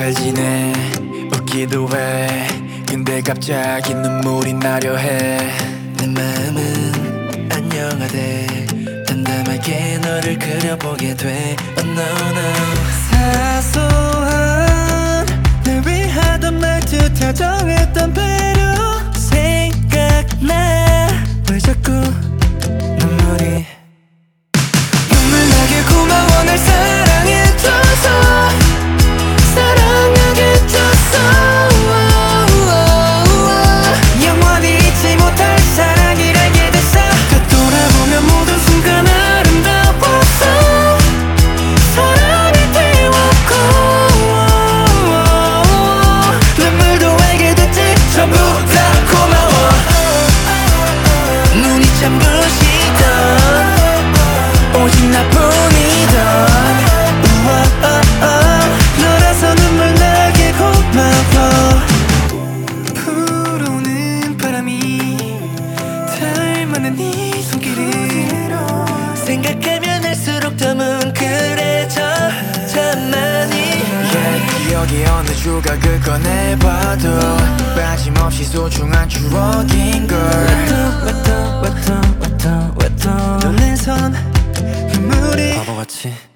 잘 지내 웃기도 해 근데 갑자기 눈물이 나려 해 내 마음은 안녕하대 담담하게 너를 그려보게 돼 Oh no no 사소한 날 위하던 말투 다정했던 배려 생각나 왜 자꾸 눈물이 눈물 나게 고마워 날 사랑해줘서 사랑하게 해줘서 영원히 잊지 못할 사랑을 알게 됐어 되돌아보면 모든 순간 아름다웠어 사랑이 되었고 눈물도 알게 됐지 전부 다 고마워 눈이 참 부시던 오직 나뿐이던 너라서 눈물 나게 고마워 불어오는 바람이 닮아는 네 손길을 생각하면 할수록 더 뭉클해져 참 많이 기억이 어느 조각을 꺼내봐도 빠짐없이 소중한 추억인걸 왜 또 놀란 손 눈물이 바보같이